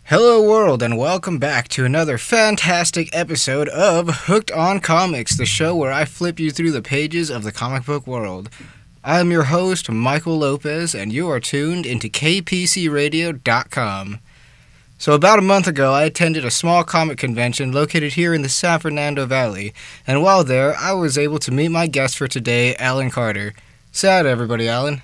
Hello world and welcome back to another fantastic episode of Hooked on Comics, the show where I flip you through the pages of the comic book world. I am your host, Michael Lopez, and you are tuned into KPCRadio.com. So about a month ago, I attended a small comic convention located here in the San Fernando Valley, and while there, I was able to meet my guest for today, Alan Carter. Say hi to everybody, Alan.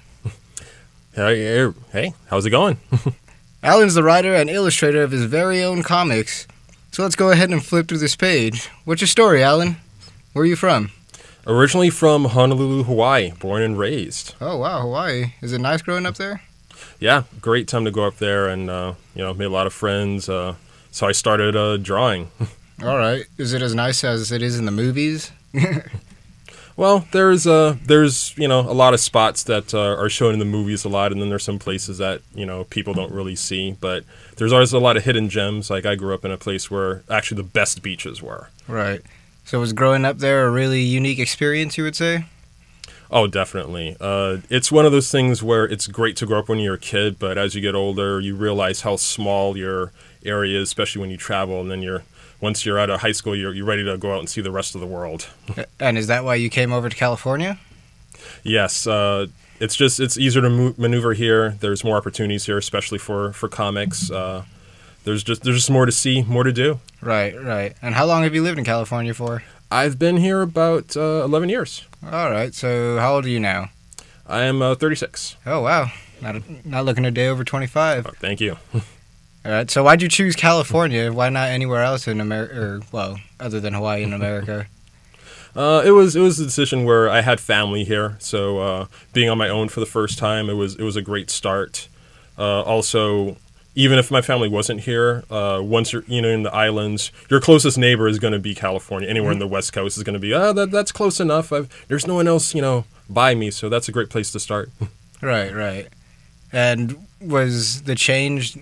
Hey, how's it going? Alan's the writer and illustrator of his very own comics. So let's go ahead and flip through this page. What's your story, Alan? Where are you from? Originally from Honolulu, Hawaii, born and raised. Oh, wow, Hawaii. Is it nice growing up there? Yeah, great time to go up there and, made a lot of friends. So I started drawing. All right. Is it as nice as it is in the movies? Well, there's a lot of spots that are shown in the movies a lot, and then there's some places that, people don't really see. But there's always a lot of hidden gems. Like, I grew up in a place where actually the best beaches were. Right. So was growing up there a really unique experience, you would say? Oh, definitely. It's one of those things where it's great to grow up when you're a kid, but as you get older, you realize how small your area is, especially when you travel, and then once you're out of high school, you're ready to go out and see the rest of the world. And is that why you came over to California? Yes. It's easier to maneuver here. There's more opportunities here, especially for comics. There's just more to see, more to do. Right. And how long have you lived in California for? I've been here about 11 years. All right. So how old are you now? I am 36. Oh, wow. Not looking a day over 25. Oh, thank you. All right, so why'd you choose California? Why not anywhere else in America, other than Hawaii in America? It was a decision where I had family here, so being on my own for the first time, it was a great start. Also, even if my family wasn't here, once you're in the islands, your closest neighbor is going to be California. Anywhere in the West Coast is going to be that's close enough. There's no one else by me, so that's a great place to start. Right. And was the change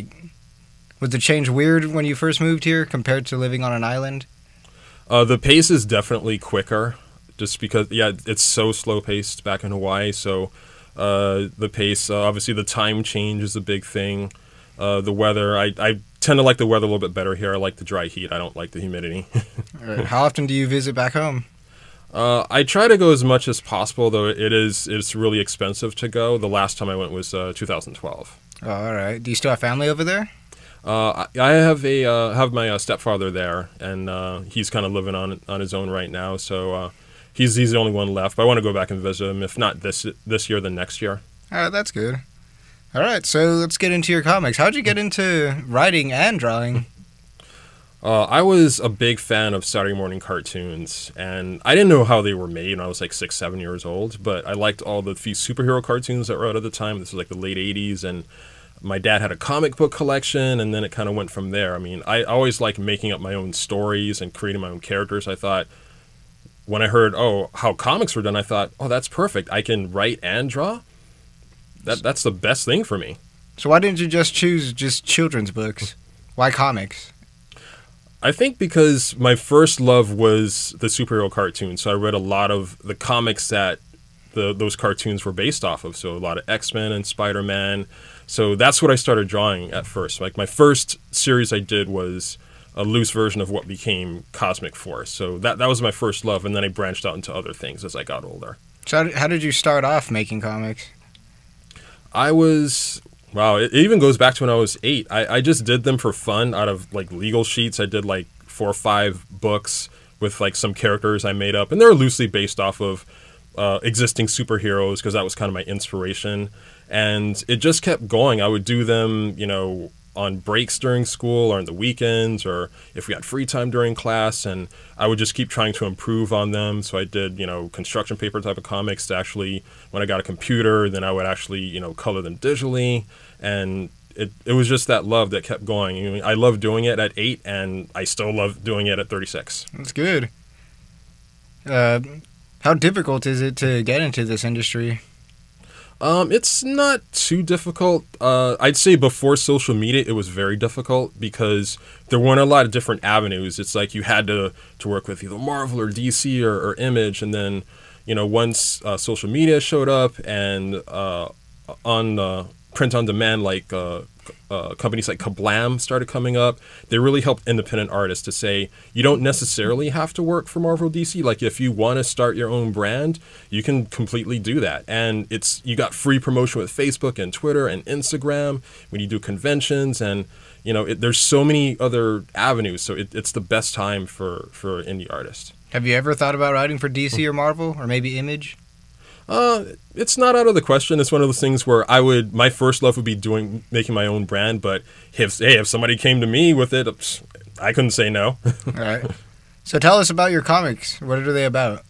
weird when you first moved here compared to living on an island? The pace is definitely quicker, just because, it's so slow-paced back in Hawaii. So the pace, obviously the time change is a big thing. The weather, I tend to like the weather a little bit better here. I like the dry heat. I don't like the humidity. Right. How often do you visit back home? I try to go as much as possible, though it's really expensive to go. The last time I went was 2012. Oh, all right. Do you still have family over there? I have my stepfather there, and he's kind of living on his own right now. So he's the only one left. But I want to go back and visit him. If not this year, then next year. All right, that's good. All right, so let's get into your comics. How'd you get into writing and drawing? I was a big fan of Saturday morning cartoons, and I didn't know how they were made when I was like 6, 7 years old. But I liked all the few superhero cartoons that were out at the time. This was like the late '80s, and my dad had a comic book collection, and then it kind of went from there. I mean, I always liked making up my own stories and creating my own characters. I thought, when I heard, how comics were done, I thought, that's perfect. I can write and draw. That's the best thing for me. So why didn't you just choose children's books? Why comics? I think because my first love was the superhero cartoons. So I read a lot of the comics that those cartoons were based off of. So a lot of X-Men and Spider-Man. So that's what I started drawing at first. Like, my first series I did was a loose version of what became Cosmic Force. So that was my first love, and then I branched out into other things as I got older. So how did you start off making comics? It even goes back to when I was 8. I just did them for fun out of, like, legal sheets. I did, like, 4 or 5 books with, like, some characters I made up, and they're loosely based off of existing superheroes, because that was kind of my inspiration. And it just kept going. I would do them, on breaks during school or on the weekends, or if we had free time during class, and I would just keep trying to improve on them. So I did, construction paper type of comics to actually, when I got a computer, then I would actually, color them digitally. And it was just that love that kept going. I loved doing it at 8, and I still love doing it at 36. That's good. How difficult is it to get into this industry? It's not too difficult. I'd say before social media, it was very difficult because there weren't a lot of different avenues. It's like you had to work with either Marvel or DC or Image, and then, once social media showed up and on print on demand, like companies like Kablam started coming up. They really helped independent artists to say, you don't necessarily have to work for Marvel or DC. Like, if you want to start your own brand, you can completely do that. And you got free promotion with Facebook and Twitter and Instagram when you do conventions, and there's so many other avenues. So it's the best time for indie artists. Have you ever thought about writing for DC or Marvel, or maybe Image? It's not out of the question. It's one of those things where my first love would be making my own brand, but if somebody came to me with it, I couldn't say no. All right. So tell us about your comics. What are they about?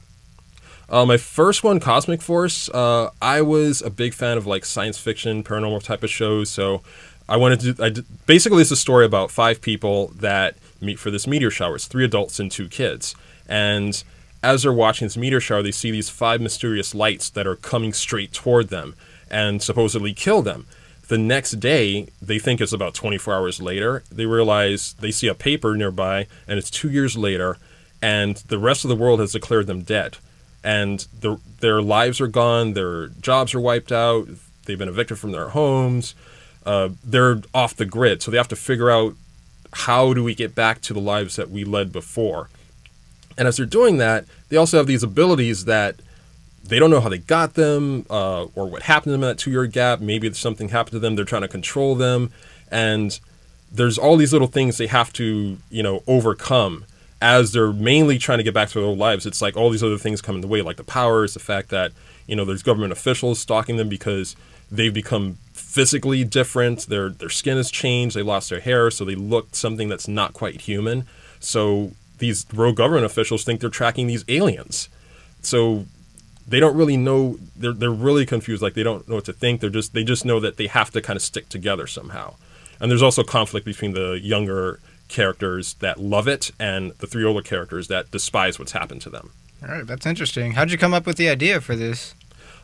My first one, Cosmic Force, I was a big fan of like science fiction, paranormal type of shows, so basically it's a story about 5 people that meet for this meteor shower. It's 3 adults and 2 kids. And as they're watching this meteor shower, they see these 5 mysterious lights that are coming straight toward them and supposedly kill them. The next day, they think it's about 24 hours later, they realize they see a paper nearby, and it's 2 years later, and the rest of the world has declared them dead. And their lives are gone, their jobs are wiped out, they've been evicted from their homes, they're off the grid, so they have to figure out, how do we get back to the lives that we led before? And as they're doing that, they also have these abilities that they don't know how they got them, or what happened to them in that 2-year gap. Maybe something happened to them. They're trying to control them. And there's all these little things they have to, overcome as they're mainly trying to get back to their old lives. It's like all these other things come in the way, like the powers, the fact that, there's government officials stalking them because they've become physically different. Their skin has changed. They lost their hair, so they look something that's not quite human. So these rogue government officials think they're tracking these aliens. So they don't really know. They're really confused. Like, they don't know what to think. They just know that they have to kind of stick together somehow. And there's also conflict between the younger characters that love it and the 3 older characters that despise what's happened to them. All right, that's interesting. How'd you come up with the idea for this?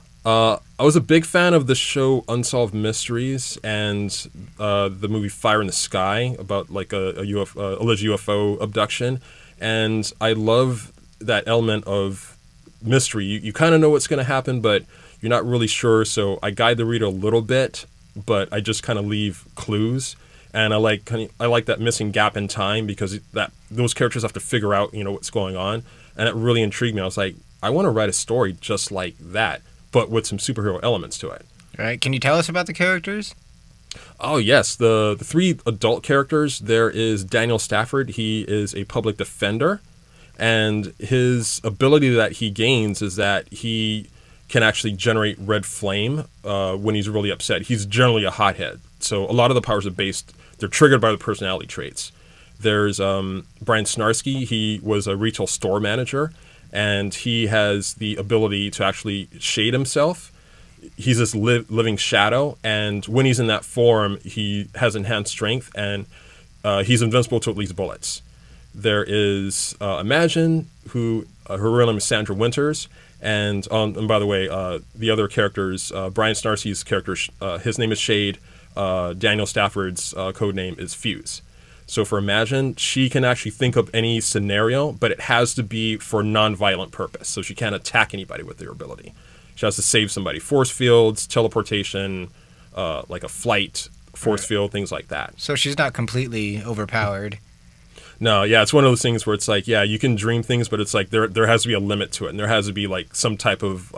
I was a big fan of the show Unsolved Mysteries and the movie Fire in the Sky about like a alleged UFO abduction. And I love that element of mystery. You kind of know what's going to happen, but you're not really sure. So I guide the reader a little bit, but I just kind of leave clues. And I like that missing gap in time, because those characters have to figure out what's going on, and it really intrigued me. I was like, I want to write a story just like that, but with some superhero elements to it. All right. Can you tell us about the characters? Oh, yes. The 3 adult characters, there is Daniel Stafford. He is a public defender, and his ability that he gains is that he can actually generate red flame when he's really upset. He's generally a hothead. So a lot of the powers they're triggered by the personality traits. There's Brian Snarsky. He was a retail store manager, and he has the ability to actually shade himself. He's this living shadow, and when he's in that form, he has enhanced strength, and he's invincible to at least bullets. There is Imagine, who her real name is Sandra Winters, and by the way, the other characters, Brian Snarsky's character, his name is Shade. Daniel Stafford's code name is Fuse. So for Imagine, she can actually think of any scenario, but it has to be for non-violent purpose. So she can't attack anybody with her ability. She has to save somebody. Force fields, teleportation, like a flight, force field, things like that. So she's not completely overpowered. No, yeah, it's one of those things where it's like, yeah, you can dream things, but it's like there has to be a limit to it, and there has to be like some type of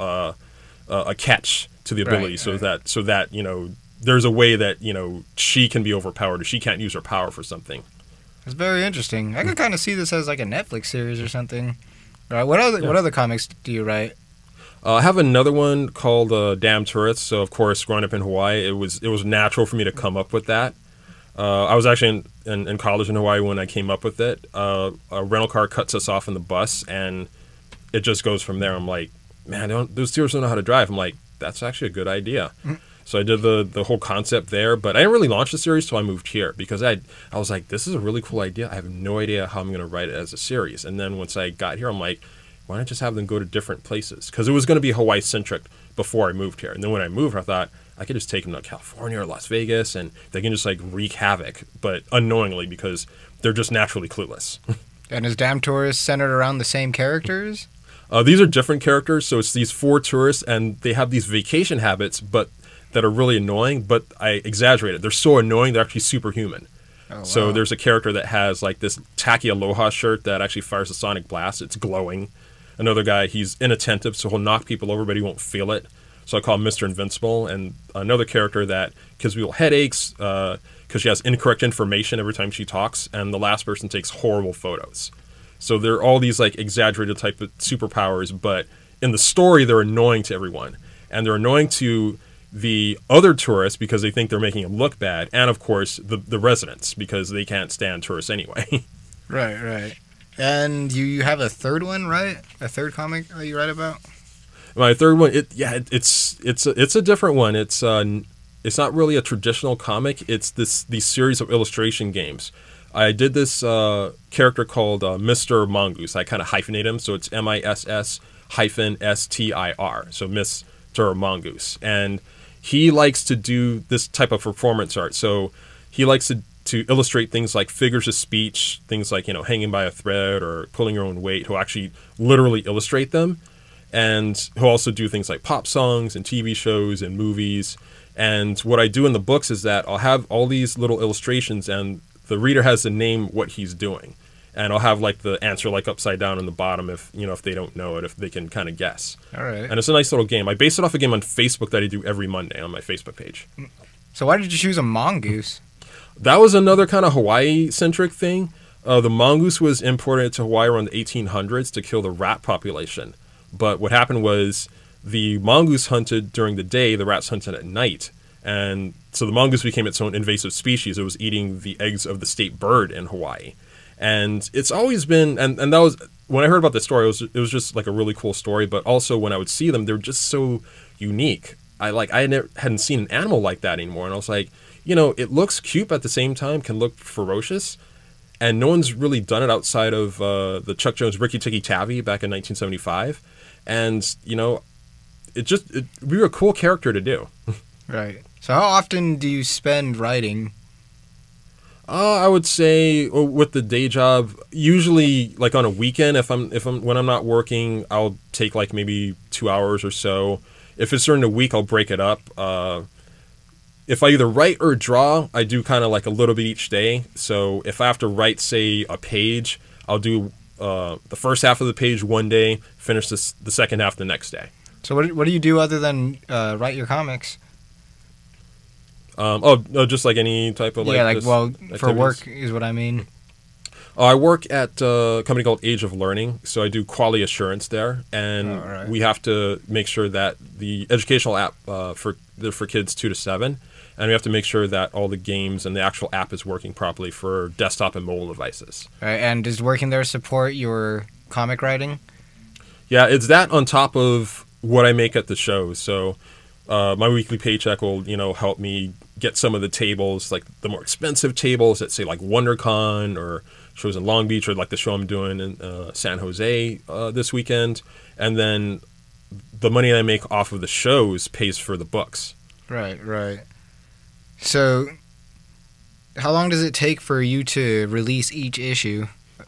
a catch to the ability, so that there's a way that she can be overpowered, or she can't use her power for something. That's very interesting. I could kind of see this as like a Netflix series or something. Right? What other comics do you write? I have another one called Damn Tourists. So of course, growing up in Hawaii, it was natural for me to come up with that. I was actually in college in Hawaii when I came up with it. A rental car cuts us off on the bus, and it just goes from there. I'm like, man, those tourists don't know how to drive. I'm like, that's actually a good idea. Mm-hmm. So I did the whole concept there, but I didn't really launch the series till I moved here, because I was like, this is a really cool idea. I have no idea how I'm going to write it as a series. And then once I got here, I'm like, why not just have them go to different places? Because it was going to be Hawaii-centric before I moved here. And then when I moved, I thought I could just take them to California or Las Vegas, and they can just like wreak havoc, but unknowingly, because they're just naturally clueless. And is Damn Tourists centered around the same characters? These are different characters. So it's these 4 tourists, and they have these vacation habits, but that are really annoying, but I exaggerate it. They're so annoying, they're actually superhuman. Oh, wow. So there's a character that has like this tacky Aloha shirt that actually fires a sonic blast. It's glowing. Another guy, he's inattentive, so he'll knock people over, but he won't feel it. So I call him Mr. Invincible. And another character that gives people headaches because she has incorrect information every time she talks. And the last person takes horrible photos. So they're all these like exaggerated type of superpowers, but in the story, they're annoying to everyone. And they're annoying to the other tourists because they think they're making it look bad, and of course the residents because they can't stand tourists anyway. Right. And you have a third one, right? A third comic that you write about? My third one, it's a different one. It's not really a traditional comic. It's these series of illustration games. I did this character called Mr. Mongoose. I kind of hyphenate him, so it's MISS -STIR. So Mr. Mongoose, and he likes to do this type of performance art. So he likes to illustrate things like figures of speech, things like, hanging by a thread or pulling your own weight. He'll actually literally illustrate them. And he'll also do things like pop songs and TV shows and movies. And what I do in the books is that I'll have all these little illustrations and the reader has to name what he's doing. And I'll have like the answer like upside down in the bottom if they don't know it, if they can kind of guess. All right. And it's a nice little game. I base it off a game on Facebook that I do every Monday on my Facebook page. So why did you choose a mongoose? That was another kind of Hawaii-centric thing. The mongoose was imported to Hawaii around the 1800s to kill the rat population. But what happened was the mongoose hunted during the day, the rats hunted at night. And so the mongoose became its own invasive species. It was eating the eggs of the state bird in Hawaii. And it's always been, and that was, when I heard about this story, it was just like a really cool story, but also when I would see them, they were just so unique. I hadn't seen an animal like that anymore, and I was like, it looks cute, but at the same time can look ferocious, and no one's really done it outside of the Chuck Jones Rikki Tikki Tavi back in 1975, and, it would be a cool character to do. Right. So how often do you spend writing? I would say with the day job, usually like on a weekend, when I'm not working, I'll take like maybe 2 hours or so. If it's during the week, I'll break it up. If I either write or draw, I do kind of like a little bit each day. So if I have to write, say, a page, I'll do the first half of the page one day, finish the second half the next day. So what do you do other than write your comics? Just like any type of for work is what I mean. I work at a company called Age of Learning, so I do quality assurance there, and we have to make sure that the educational app for kids 2 to 7, and we have to make sure that all the games and the actual app is working properly for desktop and mobile devices. Right, and does working there support your comic writing? Yeah, it's that on top of what I make at the show. So my weekly paycheck will, help me get some of the tables, like the more expensive tables that say like WonderCon or shows in Long Beach, or like the show I'm doing in San Jose this weekend. And then the money I make off of the shows pays for the books. Right. So how long does it take for you to release each issue?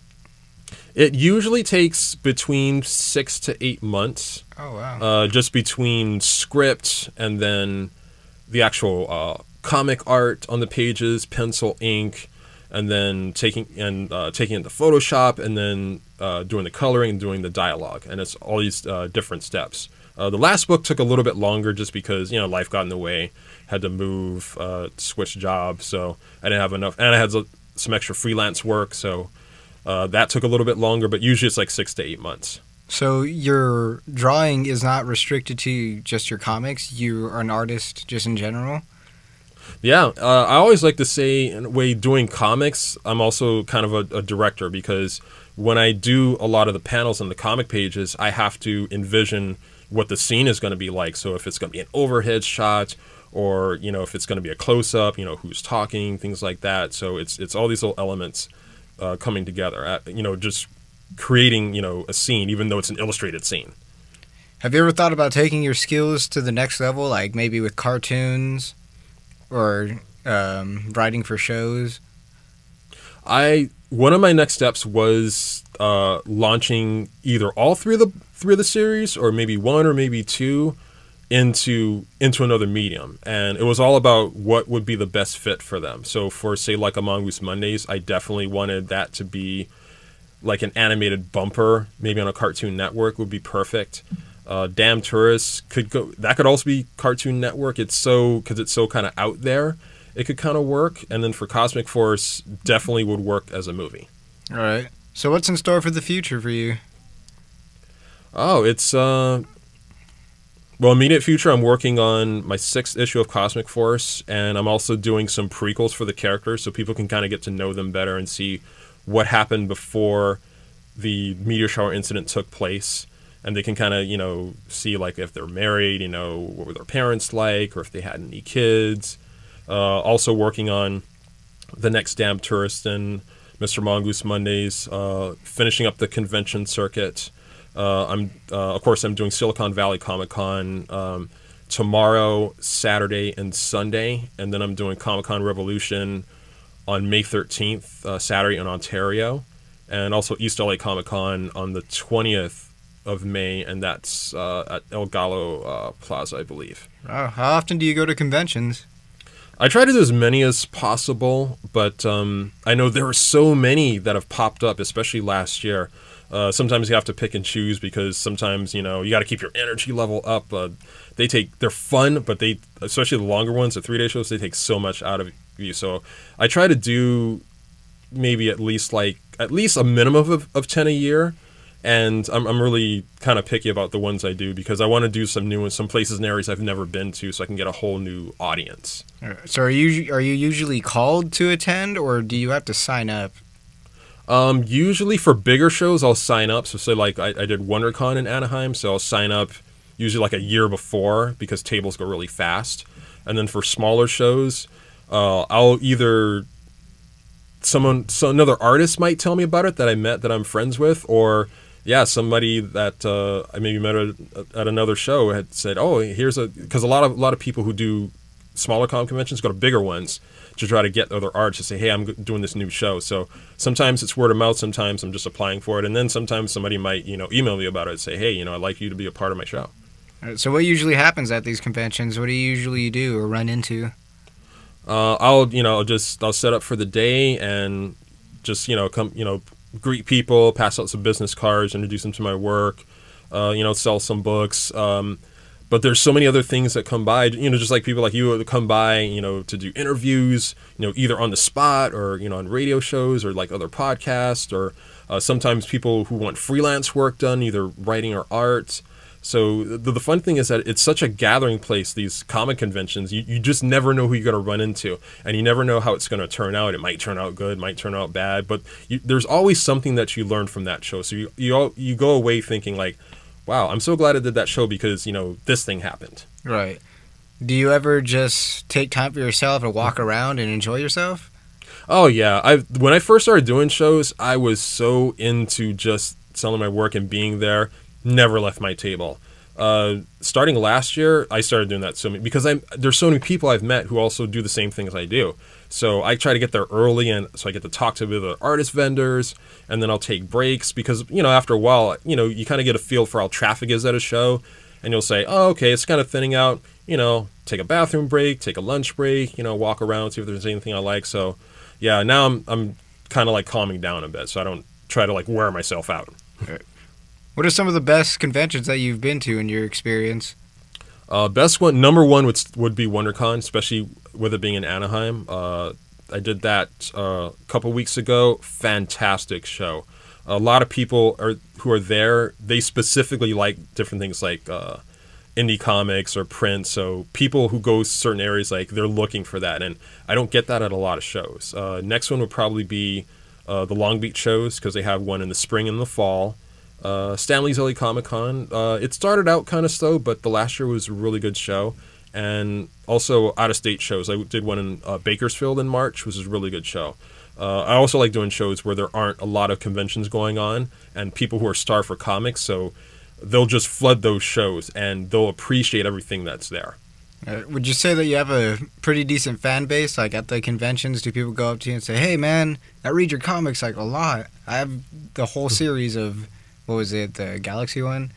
It usually takes between 6 to 8 months. Oh, wow. Just between script and then the actual comic art on the pages, pencil, ink, and then taking it to Photoshop, and then doing the coloring and doing the dialogue. And it's all these different steps. The last book took a little bit longer just because, life got in the way. Had to move, switch jobs, so I didn't have enough. And I had some extra freelance work, so that took a little bit longer, but usually it's like 6 to 8 months. So your drawing is not restricted to just your comics? You are an artist just in general? Yeah, I always like to say, in a way, doing comics, I'm also kind of a director, because when I do a lot of the panels on the comic pages, I have to envision what the scene is going to be like. So if it's going to be an overhead shot, or, if it's going to be a close-up, who's talking, things like that. So it's all these little elements coming together, just creating, a scene, even though it's an illustrated scene. Have you ever thought about taking your skills to the next level, like maybe with cartoons or writing for shows? One of my next steps was launching either all three of the series, or maybe one or maybe two, into another medium, and it was all about what would be the best fit for them. So for, say, like a Mongoose Mondays, I definitely wanted that to be like an animated bumper, maybe on a Cartoon Network would be perfect. Damn Tourists could also be Cartoon Network. Because it's so kind of out there, it could kind of work. And then for Cosmic Force, definitely would work as a movie. All right. So what's in store for the future for you? Oh, it's immediate future, I'm working on my 6th issue of Cosmic Force, and I'm also doing some prequels for the characters so people can kind of get to know them better and see what happened before the meteor shower incident took place. And they can kind of, see, like, if they're married, what were their parents like, or if they had any kids. Also working on the next Damn Tourist and Mr. Mongoose Mondays, finishing up the convention circuit. I'm doing Silicon Valley Comic-Con tomorrow, Saturday, and Sunday. And then I'm doing Comic-Con Revolution on May 13th, Saturday in Ontario. And also East LA Comic-Con on the 20th of May, and that's at El Gallo Plaza, I believe. How often do you go to conventions? I try to do as many as possible, but I know there are so many that have popped up, especially last year. Sometimes you have to pick and choose because sometimes, you got to keep your energy level up. They're fun, but especially the longer ones, the 3-day shows, they take so much out of you. So I try to do maybe at least a minimum of 10 a year. And I'm really kind of picky about the ones I do because I want to do some new ones, some places and areas I've never been to, so I can get a whole new audience. So are you usually called to attend, or do you have to sign up? Usually for bigger shows, I'll sign up. So say like I did WonderCon in Anaheim, so I'll sign up usually like a year before because tables go really fast. And then for smaller shows, I'll either another artist might tell me about it that I met that I'm friends with, or somebody that I maybe met at another show had said, oh, because a lot of people who do smaller comic conventions go to bigger ones to try to get other artists to say, hey, I'm doing this new show. So sometimes it's word of mouth, sometimes I'm just applying for it, and then sometimes somebody might email me about it and say, hey, I'd like you to be a part of my show. So what usually happens at these conventions? What do you usually do or run into? I'll set up for the day and just come greet people, pass out some business cards, introduce them to my work, sell some books. But there's so many other things that come by, just like people like you that come by, to do interviews, either on the spot or, on radio shows or like other podcasts, or sometimes people who want freelance work done, either writing or art. So the fun thing is that it's such a gathering place, these comic conventions. You just never know who you're going to run into, and you never know how it's going to turn out. It might turn out good, might turn out bad, but there's always something that you learn from that show. So you go away thinking like, wow, I'm so glad I did that show because, this thing happened. Right. Do you ever just take time for yourself and walk around and enjoy yourself? Oh, yeah. When I first started doing shows, I was so into just selling my work and being there. Never left my table. Starting last year, I started doing that because there's so many people I've met who also do the same thing as I do. So I try to get there early, and so I get to talk to the artist vendors, and then I'll take breaks because, after a while, you kind of get a feel for how traffic is at a show, and you'll say, oh, okay, it's kind of thinning out, take a bathroom break, take a lunch break, walk around, see if there's anything I like. So, yeah, now I'm kind of like calming down a bit, so I don't try to like wear myself out. Right. What are some of the best conventions that you've been to in your experience? Best one, number one would be WonderCon, especially with it being in Anaheim. I did that a couple weeks ago. Fantastic show. A lot of people who are there, they specifically like different things like indie comics or print. So people who go certain areas, they're looking for that. And I don't get that at a lot of shows. Next one would probably be the Long Beach shows because they have one in the spring and the fall. Stanley's LA Comic-Con. It started out kind of slow, but the last year was a really good show. And also out-of-state shows. I did one in Bakersfield in March, which was a really good show. I also like doing shows where there aren't a lot of conventions going on and people who are starved for comics, so they'll just flood those shows and they'll appreciate everything that's there. Would you say that you have a pretty decent fan base? Like at the conventions, do people go up to you and say, hey man, I read your comics a lot. I have the whole series of... What was it, the Galaxy one?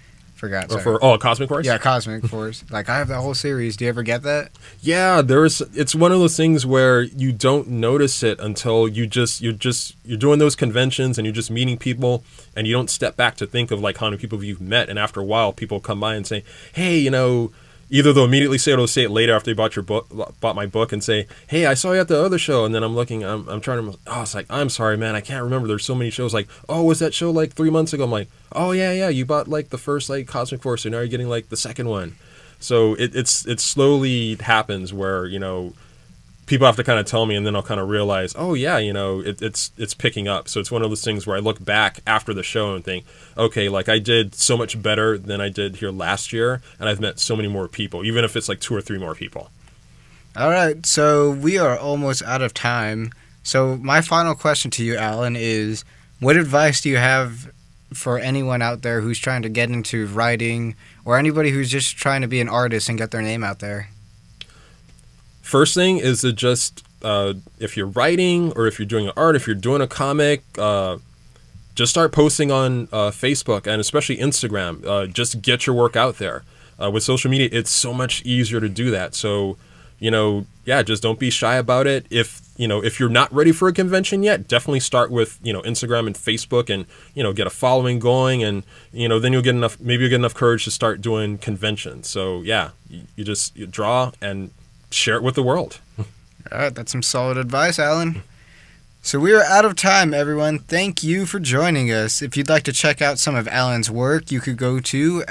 forgot. Or Sorry. for Cosmic Force? Yeah, Cosmic Force. Like, I have the whole series. Do you ever get that? Yeah, it's one of those things where you don't notice it until you're doing those conventions and you're just meeting people, and you don't step back to think of like how many people you've met, and after a while people come by and say, hey, either they'll immediately say it or they'll say it later after they bought my book and say, hey, I saw you at the other show, and then I'm looking, I'm trying to, it's like, I'm sorry, man, I can't remember, there's so many shows, like, oh, was that show like 3 months ago? I'm like, oh yeah, you bought like the first like Cosmic Force, and now you're getting like the second one. So it slowly happens where, people have to kind of tell me, and then I'll kind of realize, oh yeah, it's picking up. So it's one of those things where I look back after the show and think, okay, like I did so much better than I did here last year, and I've met so many more people, even if it's like 2 or 3 more people. All right, so we are almost out of time. So my final question to you, Alan, is what advice do you have for anyone out there who's trying to get into writing, or anybody who's just trying to be an artist and get their name out there? First thing is to just, if you're writing or if you're doing art, if you're doing a comic, just start posting on Facebook and especially Instagram. Just get your work out there. With social media, it's so much easier to do that. So, just don't be shy about it. If you're not ready for a convention yet, definitely start with, Instagram and Facebook and, get a following going, and, then you'll get enough courage to start doing conventions. So yeah, you draw and share it with the world. All right, that's some solid advice, Alan. So we are out of time, everyone. Thank you for joining us. If you'd like to check out some of Alan's work, you could go to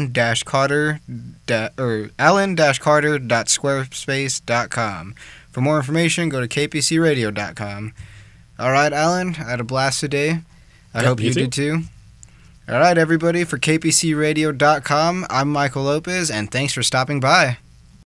alan-carter.squarespace.com. For more information, go to kpcradio.com. All right, Alan, I had a blast today. I hope you did too. All right, everybody, for kpcradio.com, I'm Michael Lopez, and thanks for stopping by.